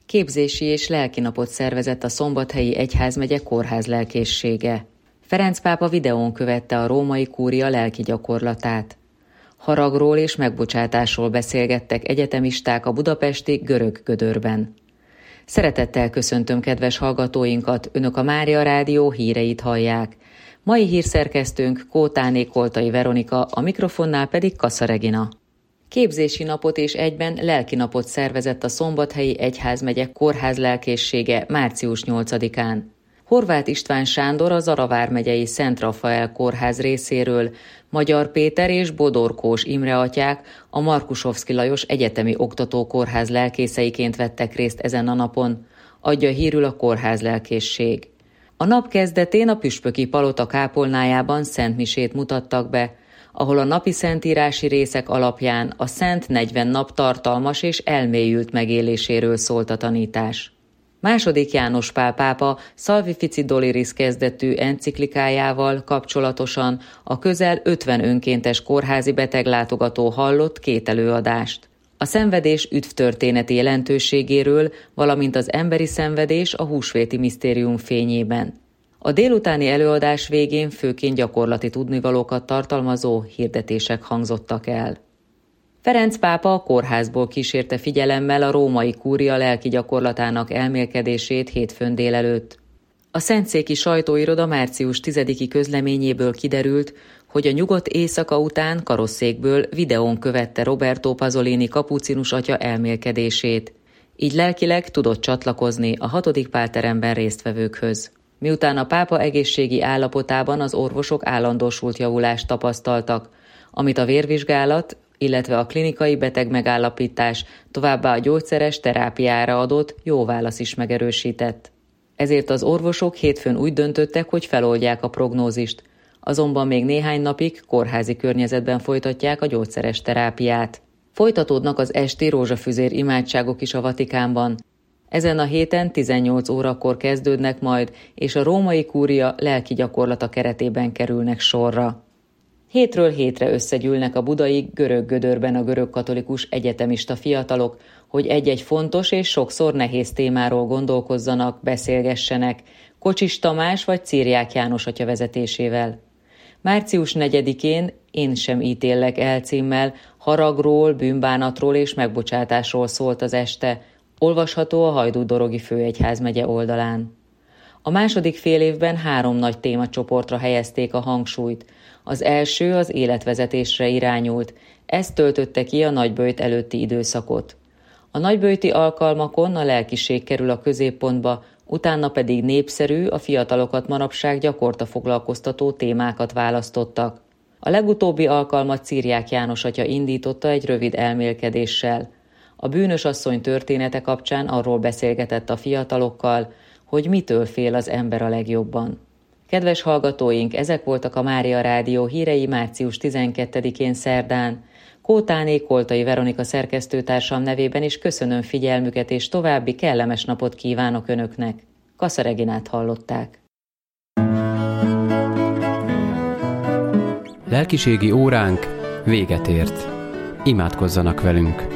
Képzési és lelkinapot szervezett a Szombathelyi Egyházmegye kórházlelkészsége. Ferenc pápa videón követte a római kúria lelki gyakorlatát. Haragról és megbocsátásról beszélgettek egyetemisták a budapesti Görög Gödörben. Szeretettel köszöntöm kedves hallgatóinkat, Önök a Mária Rádió híreit hallják. Mai hírszerkesztőnk Kótáné Koltai Veronika, a mikrofonnál pedig Kassa Regina. Képzési napot és egyben lelkinapot szervezett a Szombathelyi Egyházmegye kórházlelkészsége március 8-án. Horváth István Sándor a Zara vármegyei Szent Rafael kórház részéről, Magyar Péter és Bodorkós Imre atyák a Markusovszky Lajos Egyetemi Oktatókórház lelkészeiként vettek részt ezen a napon, adja hírül a kórházlelkészség. A nap kezdetén a püspöki palota kápolnájában szentmisét mutattak be, ahol a napi szentírási részek alapján a Szent 40 nap tartalmas és elmélyült megéléséről szólt a tanítás. II. János Pál pápa Salvifici Doliris kezdetű enciklikájával kapcsolatosan a közel 50 önkéntes kórházi beteglátogató hallott 2 előadást. A szenvedés üdvtörténeti jelentőségéről, valamint az emberi szenvedés a húsvéti misztérium fényében. A délutáni előadás végén főként gyakorlati tudnivalókat tartalmazó hirdetések hangzottak el. Ferenc pápa a kórházból kísérte figyelemmel a római kúria lelki gyakorlatának elmélkedését hétfőn délelőtt. A szentszéki sajtóiroda március 10-i közleményéből kiderült, hogy a nyugodt éjszaka után karosszékből videón követte Roberto Pasolini kapucinus atya elmélkedését. Így lelkileg tudott csatlakozni a 6. pálteremben résztvevőkhöz. Miután a pápa egészségi állapotában az orvosok állandósult javulást tapasztaltak, amit a vérvizsgálat, illetve a klinikai betegmegállapítás, továbbá a gyógyszeres terápiára adott jó válasz is megerősített. Ezért az orvosok hétfőn úgy döntöttek, hogy feloldják a prognózist, azonban még néhány napig kórházi környezetben folytatják a gyógyszeres terápiát. Folytatódnak az esti rózsafüzér imádságok is a Vatikánban. Ezen a héten 18 órakor kezdődnek majd, és a római kúria lelki gyakorlata keretében kerülnek sorra. Hétről hétre összegyűlnek a budai Görög Gödörben a görögkatolikus egyetemista fiatalok, hogy egy-egy fontos és sokszor nehéz témáról gondolkozzanak, beszélgessenek, Kocsis Tamás vagy Ciriák János atya vezetésével. Március 4-én Én sem ítéllek el címmel haragról, bűnbánatról és megbocsátásról szólt az este, olvasható a Hajdú-Dorogi Főegyházmegye oldalán. A második félévben 3 nagy témacsoportra helyezték a hangsúlyt. Az első az életvezetésre irányult, ez töltötte ki a nagyböjt előtti időszakot. A nagyböjti alkalmakon a lelkiség kerül a középpontba, utána pedig népszerű, a fiatalokat manapság gyakorta foglalkoztató témákat választottak. A legutóbbi alkalmat Ciriák János atya indította egy rövid elmélkedéssel. A bűnös asszony története kapcsán arról beszélgetett a fiatalokkal, hogy mitől fél az ember a legjobban. Kedves hallgatóink, ezek voltak a Mária Rádió hírei március 12-én szerdán. Kótáné Koltai Veronika szerkesztőtársam nevében is köszönöm figyelmüket, és további kellemes napot kívánok Önöknek. Kassa Reginát hallották. Lelkiségi óránk véget ért. Imádkozzanak velünk!